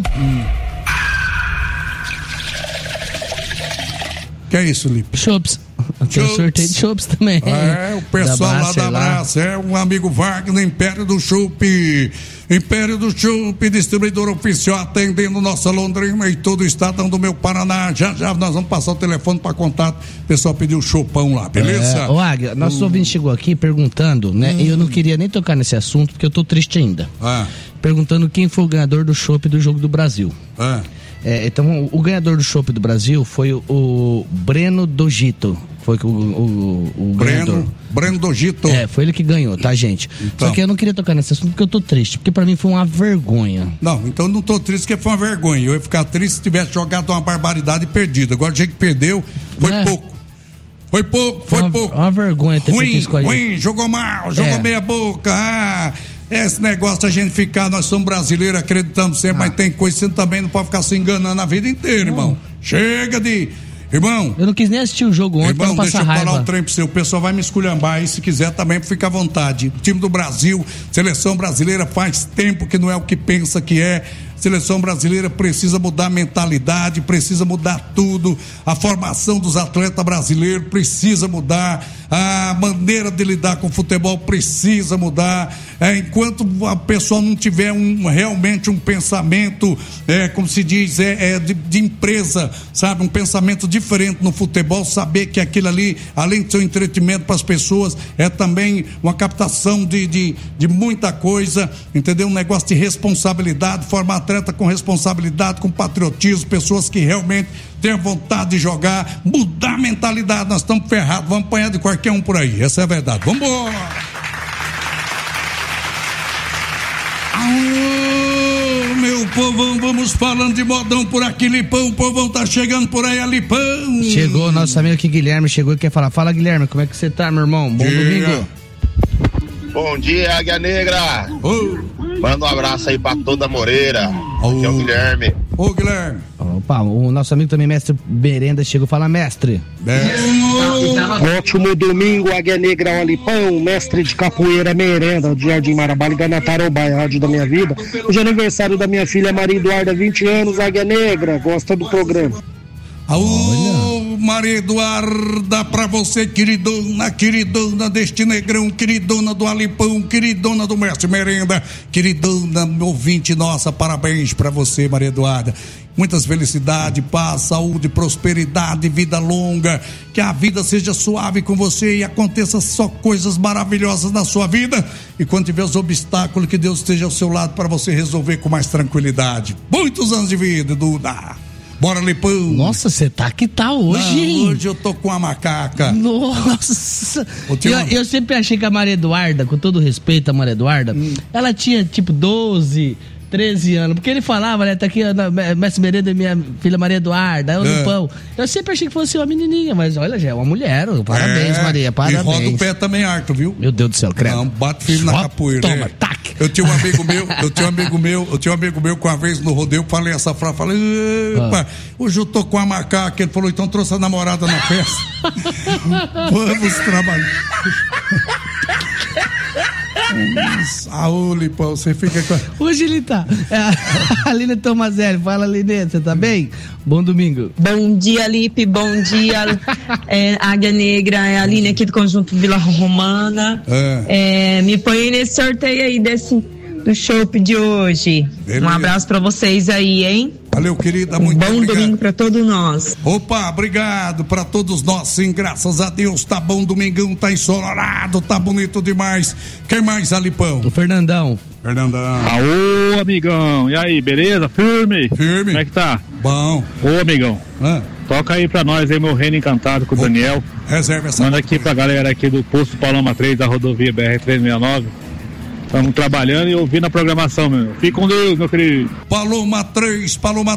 Que é isso, Lipe? Chops. Tem um sorteio de chopps também. O pessoal lá da Brás, um amigo Wagner, Império do Chopp. Império do Chopp, distribuidor oficial, atendendo nossa Londrina e todo o estado do meu Paraná. Já nós vamos passar o telefone para contato. O pessoal pediu chopão lá, beleza? Ô, Águia, nosso ouvinte chegou aqui perguntando, né? E eu não queria nem tocar nesse assunto porque eu tô triste ainda. Perguntando quem foi o ganhador do chopp do Jogo do Brasil. Então, o ganhador do chopp do Brasil foi o Breno Dogito. Foi o Breno Dogito. Foi ele que ganhou, tá, gente? Então. Só que eu não queria tocar nesse assunto porque eu tô triste, porque pra mim foi uma vergonha. Não, então não tô triste porque foi uma vergonha. Eu ia ficar triste se tivesse jogado uma barbaridade e perdido. Agora o jeito que perdeu foi pouco. Foi pouco. Uma vergonha ter feito isso com a gente. Ruim, jogou mal, jogou meia boca. Esse negócio da gente ficar, nós somos brasileiros, acreditamos sempre, mas tem coisa que você também não pode ficar se enganando a vida inteira, irmão. Chega de... Irmão... Eu não quis nem assistir o jogo ontem pra não passar raiva. Deixa eu falar um trem pro seu. O pessoal vai me esculhambar aí, se quiser também, fica à vontade. O time do Brasil, seleção brasileira, faz tempo que não é o que pensa que é. Seleção brasileira precisa mudar a mentalidade, precisa mudar tudo. A formação dos atletas brasileiros precisa mudar. A maneira de lidar com o futebol precisa mudar. Enquanto a pessoa não tiver realmente um pensamento, como se diz, de empresa, sabe? Um pensamento diferente no futebol, saber que aquilo ali, além de ser um entretenimento para as pessoas, é também uma captação de muita coisa, entendeu? Um negócio de responsabilidade, formar atleta com responsabilidade, com patriotismo, pessoas que realmente têm vontade de jogar, mudar a mentalidade. Nós estamos ferrados, vamos apanhar de qualquer um por aí, essa é a verdade. Vamos embora! Meu povão, vamos falando de modão por aqui, Lipão. O povão tá chegando por aí, Lipão. Chegou, nosso amigo aqui, Guilherme, chegou e quer falar. Fala, Guilherme, como é que você tá, meu irmão? Bom domingo. Bom dia, Águia Negra. Manda um abraço aí pra toda a Moreira. Aqui é o Guilherme. Ô, Guilherme. Opa, o nosso amigo também, mestre Berenda, chegou. Fala, mestre. Ótimo domingo, Águia Negra, Olipão, mestre de capoeira Merenda, de Jardim Marabá, ligando na Tarobá, rádio da minha vida. Hoje é aniversário da minha filha Maria Eduarda, 20 anos, Águia Negra, gosta do programa. Alô, Maria Eduarda, pra você, queridona deste negrão, queridona do Alipão, queridona do Mestre Merenda, queridona ouvinte nossa, parabéns pra você, Maria Eduarda. Muitas felicidades, paz, saúde, prosperidade, vida longa, que a vida seja suave com você e aconteça só coisas maravilhosas na sua vida. E quando tiver os obstáculos, que Deus esteja ao seu lado para você resolver com mais tranquilidade. Muitos anos de vida, Duda. Bora, Lipão. Nossa, você tá que tá hoje, hein? Hoje eu tô com a macaca. Nossa. Eu sempre achei que a Maria Eduarda, com todo respeito a Maria Eduarda, ela tinha tipo 12, 13 anos. Porque ele falava, né? Tá aqui a Mestre Merenda e minha filha Maria Eduarda, é o Lipão. Eu sempre achei que fosse uma menininha, mas olha, já é uma mulher. Parabéns, Maria, parabéns. E roda o pé também, Arthur, viu? Meu Deus do céu, credo. Não, bate firme na capoeira. Toma, tac. Eu tinha um amigo meu que uma vez no rodeio, falei essa frase, falei, hoje eu tô com a macaca. Ele falou, então trouxe a namorada na festa. Vamos trabalhar. Lipão, você fica com... Hoje ele tá. A Aline Tomazelli, fala, Aline, você tá bem? Bom domingo. Bom dia, Lipe, bom dia, Águia Negra, é a Aline aqui do Conjunto Vila Romana. Me põe nesse sorteio aí do chopp de hoje. Beleza. Um abraço pra vocês aí, hein? Valeu, querida, muito bom obrigado. Domingo pra todos nós. Opa, obrigado pra todos nós, sim, graças a Deus, tá bom, domingão, tá ensolarado, tá bonito demais. Quem mais, Alipão? O Fernandão. Aô, amigão, e aí, beleza? Firme? Como é que tá? Bom. Ô, amigão, toca aí pra nós aí, meu reino encantado com o Daniel. Reserva essa. Manda aqui pra galera aqui do Posto Paloma 3, da rodovia BR-369. Estamos trabalhando e ouvindo a programação, meu. Fica com Deus, meu querido. Paloma 3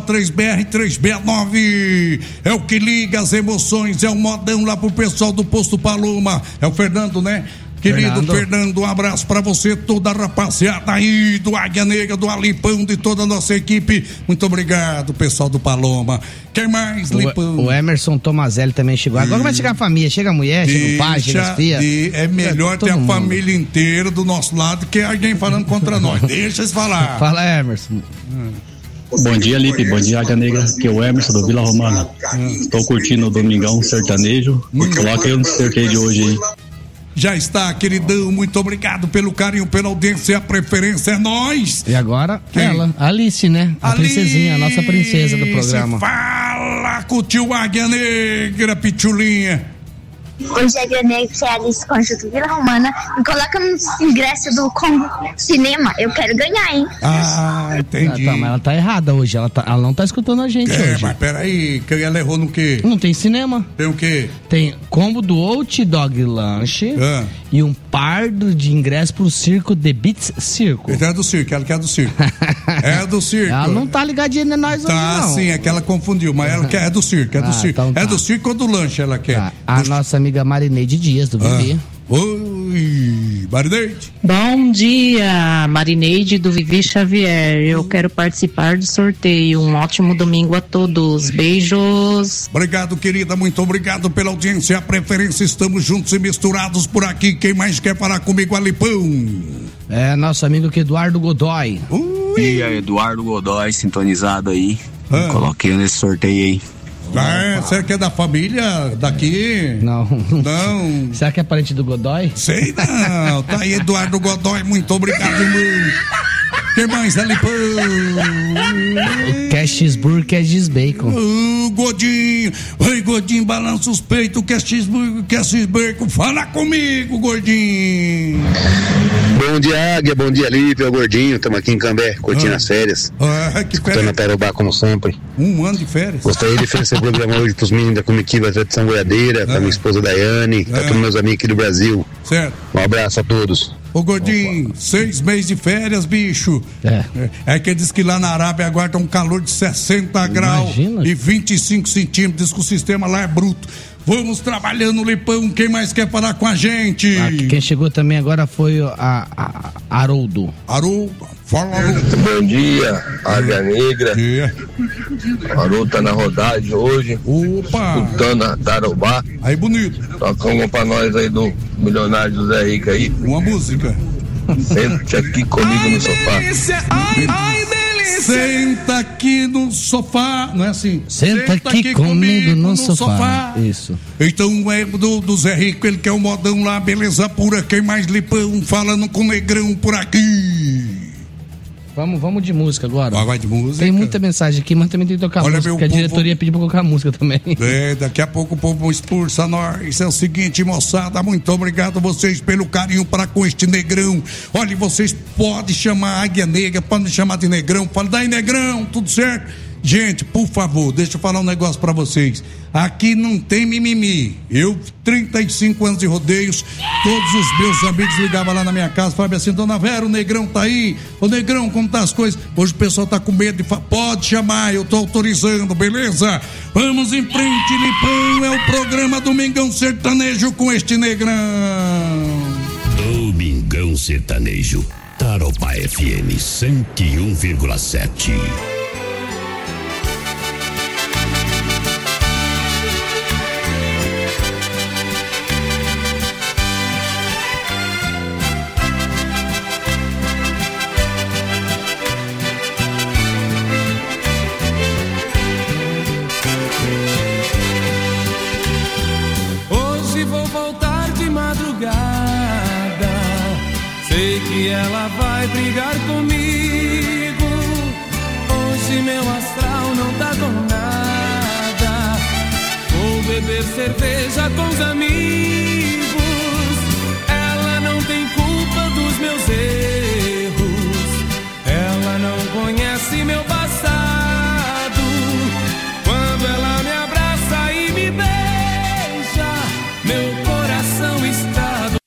BR-369. É o que liga as emoções, é o modão lá pro pessoal do Posto Paloma. É o Fernando, né? Querido Fernando, um abraço pra você, toda a rapaziada aí do Águia Negra, do Alipão, de toda a nossa equipe. Muito obrigado, pessoal do Paloma. Quem mais, Lipão? O Emerson Tomazelli também chegou. Agora vai chegar a família, chega a mulher, chega o pai, chega as filhas. É melhor ter a família inteira do nosso lado que alguém falando contra nós. Deixa eles falar. Fala, Emerson. Bom dia, Lipe. Bom dia, Águia Negra. Aqui é o Emerson do Vila Romana. Estou curtindo o Domingão Sertanejo. Coloca aí um sorteio de hoje aí. Já está, queridão, muito obrigado pelo carinho, pela audiência, a preferência é nós. E agora, ela, Alice, né? A princesinha, a nossa princesa do programa. Fala com o tio Águia Negra, Pitulinha. Hoje é Águia Negra, que é a Alice Conjunto Vila Romana. Me coloca no ingresso do cinema, eu quero ganhar, hein? Entendi. Mas ela tá errada hoje, ela não tá escutando a gente hoje. Mas peraí, que ela errou no quê? Não tem cinema. Tem o quê? Tem combo do Hot Dog Lanche e um par de ingresso pro circo The Beats Circo. Ela é do circo, ela quer do circo. É do circo. Ela não tá ligadinha em nós hoje, não. Tá, sim, é que ela confundiu, mas ela quer, é do circo, é do circo. Então tá. É do circo ou do lanche ela quer? Tá. A nossa amiga Marineide Dias, do Vivi. Oi, Marineide. Bom dia, Marineide do Vivi Xavier. Eu quero participar do sorteio. Um ótimo domingo a todos. Beijos. Obrigado, querida. Muito obrigado pela audiência e a preferência. Estamos juntos e misturados por aqui. Quem mais quer falar comigo, Alipão? É nosso amigo Eduardo Godoy. E aí, Eduardo Godoy, sintonizado aí. Coloquei nesse sorteio aí. Será que é da família daqui? Não. Não. Será que é parente do Godoy? Sei não. Tá aí, Eduardo Godoy. Muito obrigado, irmão. Quem mais, Alipão? Quer cheeseburger, quer cheesebacon. Godinho. Oi, Godinho, balança os peitos. Quer cheeseburger, quer cheesebacon. Fala comigo, Gordinho. Bom dia, Águia. Bom dia, Lipe. É o Gordinho. Estamos aqui em Cambé, curtindo as férias. Que escutando a Tarobá, como sempre. Um ano de férias. Gostaria de oferecer o programa hoje pros meninos da comitiva Tradição Goiadeira, pra minha esposa Daiane, pra todos meus amigos aqui do Brasil. Certo. Um abraço a todos. Ô, Gordinho, 6 meses de férias, bicho. É que diz que lá na Arábia agora tá um calor de 60 graus e 25 centímetros. Diz que o sistema lá é bruto. Vamos trabalhando, Lipão. Quem mais quer falar com a gente? Quem chegou também agora foi a Haroldo. Haroldo, fala, Haroldo. Bom dia, Águia Negra. Haroldo tá na rodagem hoje. Opa! Escutando a Tarobá. Aí, bonito. Toca uma pra nós aí do Milionário José Rico aí. Uma música. Sente aqui comigo no sofá. Ai, delícia! delícia! Senta aqui no sofá, não é assim? Senta aqui comigo no sofá. Isso. Então é do Zé Rico, ele quer o modão lá, beleza pura, quem mais lipão, falando com o Negrão por aqui. Vamos de música agora. Vai de música. Tem muita mensagem aqui, mas também tem que tocar música, porque a diretoria pediu pra colocar música também. Daqui a pouco o povo expulsa nós. É o seguinte, moçada, muito obrigado a vocês pelo carinho para com este Negrão. Olha, vocês podem chamar a Águia Negra, podem me chamar de Negrão, fala daí Negrão, tudo certo? Gente, por favor, deixa eu falar um negócio pra vocês. Aqui não tem mimimi. Eu, 35 anos de rodeios, todos os meus amigos ligavam lá na minha casa, falavam assim, dona Vera, o Negrão tá aí. Ô Negrão, como tá as coisas? Hoje o pessoal tá com medo de falar, pode chamar, eu tô autorizando, beleza? Vamos em frente, Lipão, é o programa Domingão Sertanejo com este Negrão. Domingão Sertanejo, Tarobá FM 101,7. Ela vai brigar comigo. Hoje meu astral não tá com nada. Vou beber cerveja com os amigos. Ela não tem culpa dos meus erros. Ela não conhece meu passado. Quando ela me abraça e me beija, meu coração está do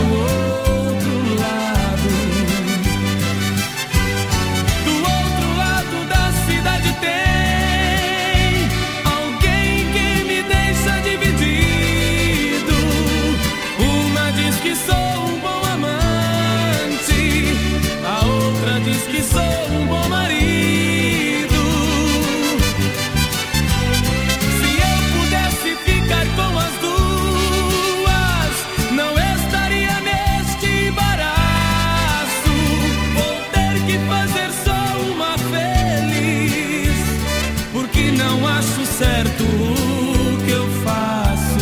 certo o que eu faço.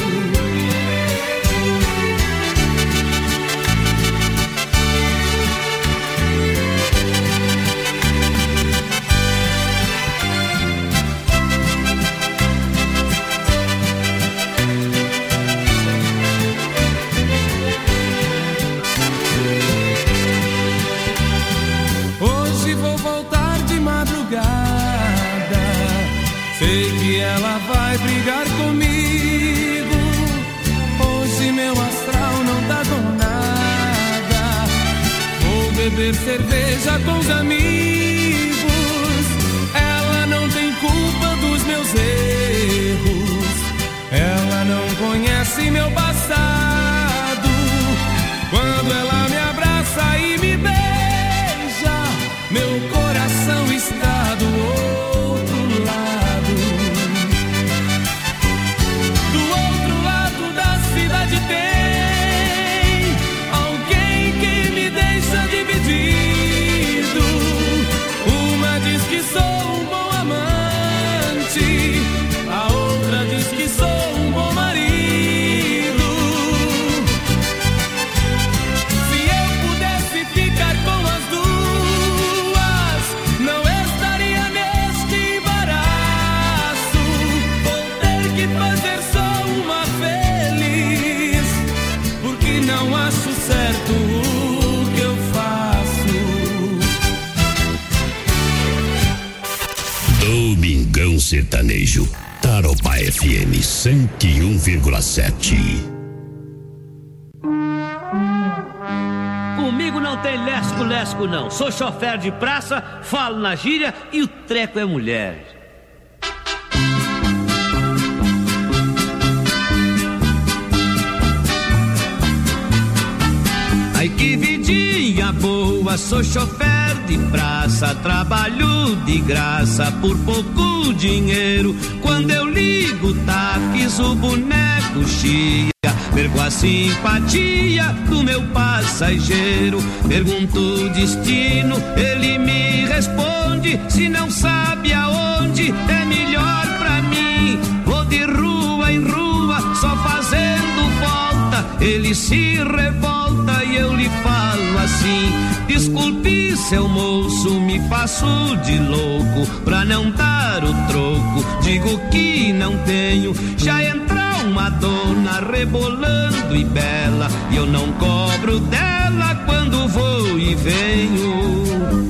Hoje vou voltar de madrugada. Sei que ela vai brigar comigo. Hoje meu astral não tá com nada. Vou beber cerveja com os amigos. Ela não tem culpa dos meus erros. Ela não conhece meu passado. Quando ela me abraça e me beija, meu coração está do outro lado. Tem alguém que me deixa dividido. Uma diz que sou um bom amante, a outra diz que sou um bom marido. Se eu pudesse ficar com as duas, não estaria neste embaraço. Vou ter que fazer só uma feliz, porque não acho certo o que eu faço. Domingão Sertanejo, Tarobá FM 101,7. Comigo não tem lesco-lesco não. Sou chofer de praça, falo na gíria e o treco é mulher. Ai que vidinha boa, sou chofer de praça, trabalho de graça por pouco dinheiro. Quando eu ligo táxis, o boneco chia, perco a simpatia do meu passageiro. Pergunto o destino, ele me responde, se não sabe aonde é melhor pra mim. Vou de rua em rua, só fazendo volta, ele se revolta e eu lhe falo assim: desculpe, seu moço, me faço de louco pra não dar o troco. Digo que não tenho, já entra uma dona rebolando e bela, e eu não cobro dela quando vou e venho.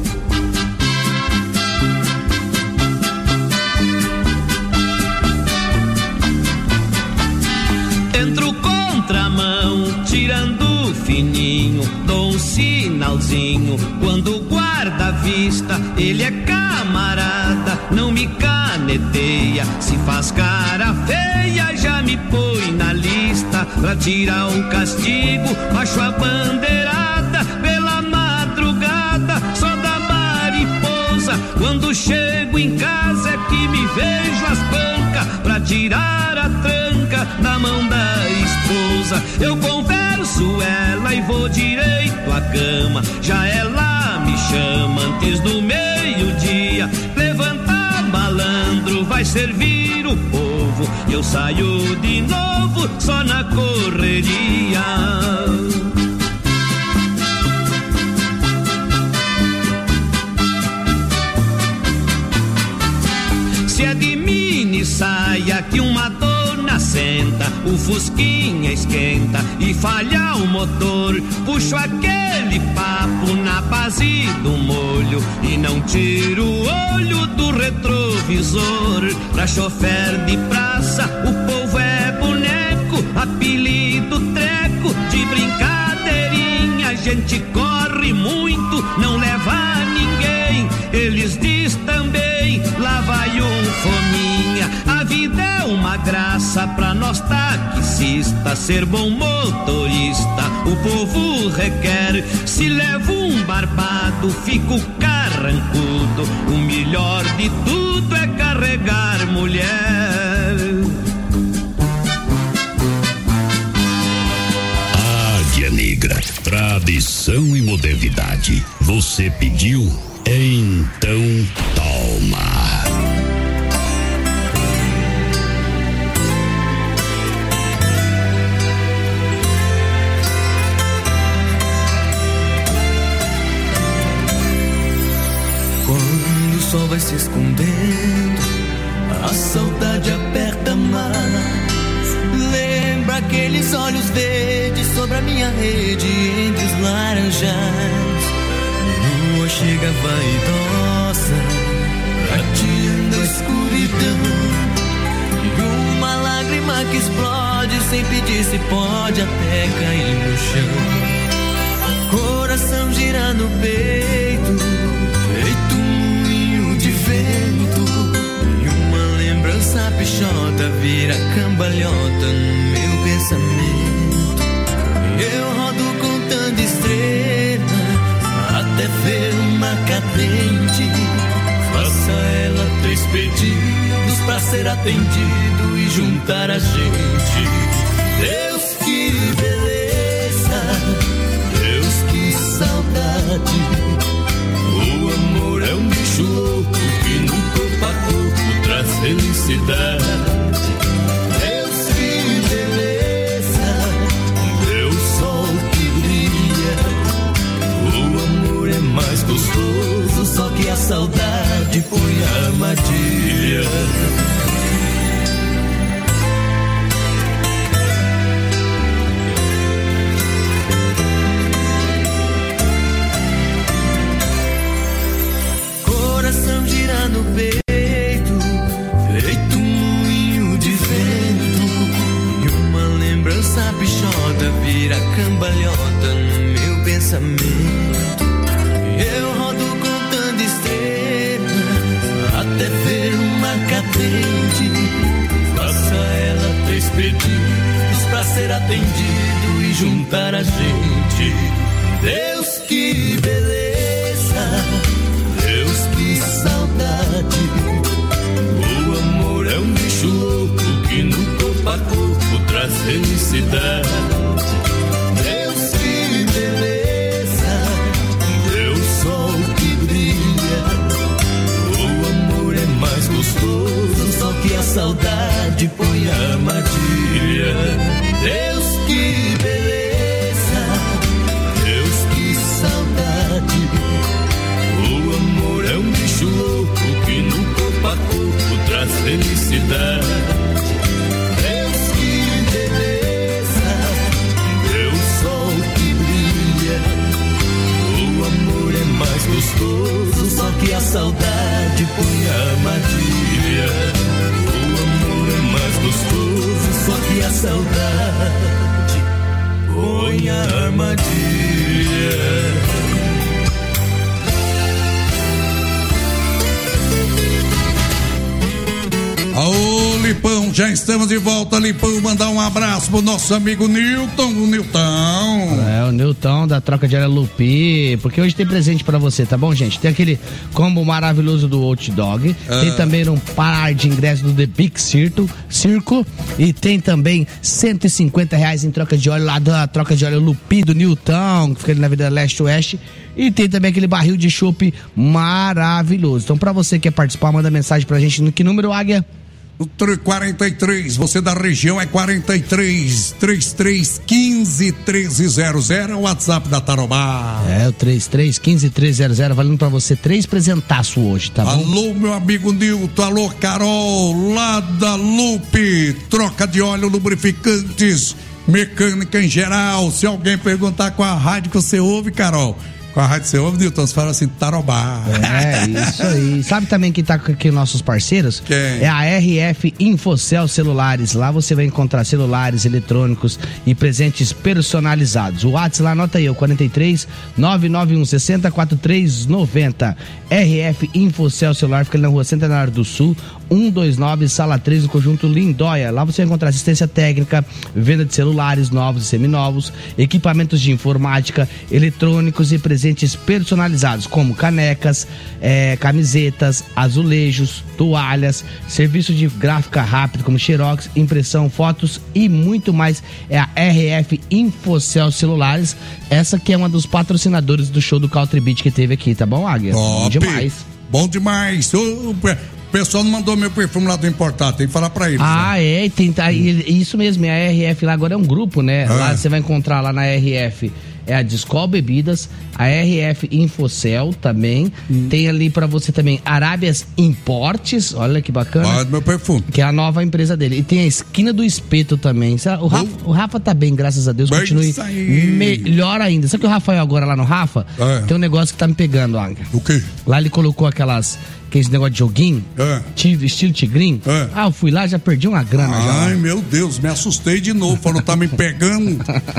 Entro contramão, tirando fininho, dou um sinalzinho. Quando guarda a vista, ele é camarada, não me caneteia. Se faz cara feia, já me põe na lista. Pra tirar um castigo, baixo a bandeirada. Pela madrugada, só da mariposa. Quando chego em casa é que me vejo as pancas, pra tirar a tranca da mão da esposa. Eu converso ela e vou direito à cama, já ela me chama antes do meio-dia. Levanta, malandro, vai servir o povo. Eu saio de novo só na correria. Se é de mini saia que uma dona senta, o fusquinha esquenta e falha o motor. Puxo aquele papo na base do molho e não tiro o olho do retrovisor. Pra chofer de praça, o povo é boneco, apelido treco de brincadeirinha. A gente corre muito, não leva ninguém. Eles diz também, lá vai um fominha. A vida é uma graça pra nós taxistas, ser bom motorista o povo requer. Se levo um barbado, fico carrancudo. O melhor de tudo é carregar mulher. Águia Negra, tradição e modernidade. Você pediu? Então toma. Quando o sol vai se escondendo, a saudade aperta mais. Lembra aqueles olhos verdes sobre a minha rede entre os laranjais. Lua chega vaidosa, prateando a escuridão, e uma lágrima que explode sem pedir se pode até cair no chão. Coração gira no peito, feito um moinho de vento, e uma lembrança pichota vira cambalhota no meu pensamento. Eu rodo contando estrelas até ver uma cadente. Faça ela 3 pedidos pra ser atendido e juntar a gente. Deus, que beleza, Deus, que saudade. O amor é um bicho louco que no corpo a corpo traz felicidade. Deus, que beleza, Deus, sol que brilha. O amor é mais gostoso, só que a saudade foi a armadilha. Coração gira no peito, feito um moinho de vento, e uma lembrança bichota vira cambalhota no meu pensamento. Eu rodo contando estrelas até ver uma cadente. Faça ela 3 pedidos pra ser atendido e juntar a gente. Deus, que beleza, Deus, que saudade. O amor é um bicho louco que no corpo a corpo traz felicidade. saudade põe a armadilha. Ô Lipão, já estamos de volta, Lipão. Mandar um abraço pro nosso amigo Nilton. O Nilton da troca de área Lupi, porque hoje tem presente pra você, tá bom, gente? Tem aquele combo maravilhoso do Hot Dog, tem também um par de ingressos do The Big Circo e tem também R$150 em troca de óleo lá da troca de óleo Lupi do Nilton, que fica ali na Avenida Leste-Oeste. E tem também aquele barril de chopp maravilhoso. Então, pra você que quer participar, manda mensagem pra gente. No que número, Águia? 43, você da região é 43 33 15 1300, o WhatsApp da Tarobá. É, o 33 15 1300, valendo pra você 3 presentaço hoje, tá bom? Alô, meu amigo Nilton, alô, Carol, lá da Lupe, troca de óleo, lubrificantes, mecânica em geral. Se alguém perguntar qual a rádio que você ouve, Carol, com a rádio você ouve, Nilton, você fala assim, Tarobá. É, isso aí. Sabe também quem tá aqui nossos parceiros? Quem? É a RF Infocel Celulares. Lá você vai encontrar celulares eletrônicos e presentes personalizados. O WhatsApp lá, anota aí, o 43 991 60 4390. RF Infocel Celular, fica ali na Rua Centenário do Sul, 129, Sala 3, no Conjunto Lindóia. Lá você vai encontrar assistência técnica, venda de celulares novos e seminovos, equipamentos de informática, eletrônicos e presentes personalizados, como canecas, camisetas, azulejos, toalhas, serviço de gráfica rápido, como xerox, impressão, fotos e muito mais. É a RF Infocel Celulares, essa que é uma dos patrocinadores do show do Country Beat que teve aqui, tá bom, Águia? Bom demais. Bom demais. O pessoal não mandou meu perfume lá do importado, tem que falar pra eles. Ah, né? Isso mesmo, a RF lá agora é um grupo, né? Lá você vai encontrar lá na RF a Discol Bebidas, a RF Infocel também, tem ali pra você também Arábias Importes, olha que bacana. Olha meu perfume. Que é a nova empresa dele. E tem a Esquina do Espeto também. O Rafa tá bem, graças a Deus, bem, continue melhor ainda. Sabe que o Rafael agora lá no Rafa, tem um negócio que tá me pegando, Águia. O quê? Lá ele colocou aqueles negócio de joguinho, estilo tigrinho. Eu fui lá, já perdi uma grana. Ai, meu Deus, me assustei de novo, falou, tá me pegando.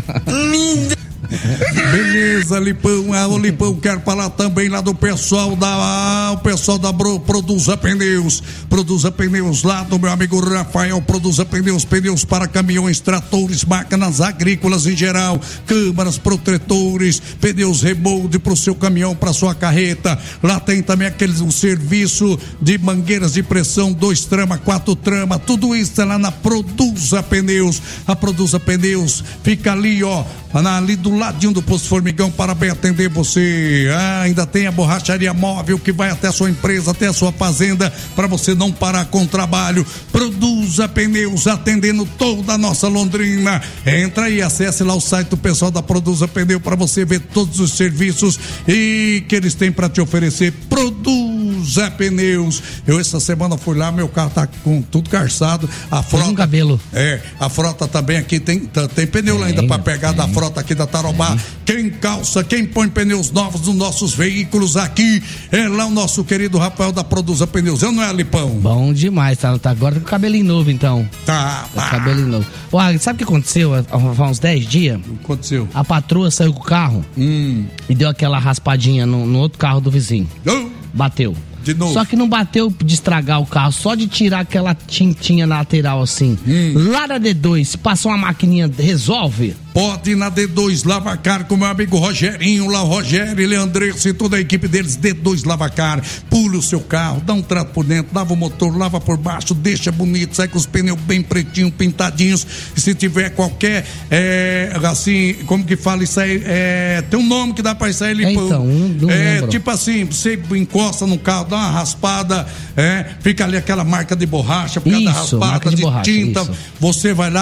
Beleza, Lipão. O Lipão quer falar também lá do pessoal da Produza Pneus. Produza Pneus lá do meu amigo Rafael. Produza Pneus, pneus para caminhões, tratores, máquinas agrícolas em geral, câmaras, protetores, pneus remold para o seu caminhão, para sua carreta. Lá tem também um serviço de mangueiras de pressão, 2 trama, 4 trama, tudo isso é lá na Produza Pneus. A Produza Pneus fica ali, ali do ladinho do Posto Formigão, para bem atender você. Ainda tem a borracharia móvel que vai até a sua empresa, até a sua fazenda, para você não parar com o trabalho. Produza Pneus, atendendo toda a nossa Londrina. Entra aí, acesse lá o site do pessoal da Produza Pneu para você ver todos os serviços e que eles têm para te oferecer. Produza Pneus. Eu essa semana fui lá, meu carro tá com tudo carçado. A frota, um cabelo. A frota também aqui tem pneu lá ainda para pegar da frota aqui da Tarobá. Quem calça, quem põe pneus novos nos nossos veículos aqui é lá o nosso querido Rafael da Produza Pneus. Eu não é, Lipão? Bom demais, tá agora com cabelinho novo, então. Tá. Cabelinho novo. Sabe o que aconteceu há uns 10 dias? O que aconteceu? A patroa saiu com o carro e deu aquela raspadinha no outro carro do vizinho. Bateu. De novo. Só que não bateu de estragar o carro, só de tirar aquela tintinha na lateral assim. Lá na D2, passou uma maquininha, resolve? Pode ir na D2 Lavacar com meu amigo Rogerinho, lá o Rogério e Leandresse e toda a equipe deles. D2 Lavacar, pule o seu carro, dá um trato por dentro, lava o motor, lava por baixo, deixa bonito, sai com os pneus bem pretinhos, pintadinhos. E se tiver qualquer, assim, como que fala isso aí, tem um nome que dá pra isso aí, Lipão. Então, não lembro. Tipo assim, você encosta no carro, dá uma raspada, fica ali aquela marca de borracha, por causa da raspada de tinta, você vai lá,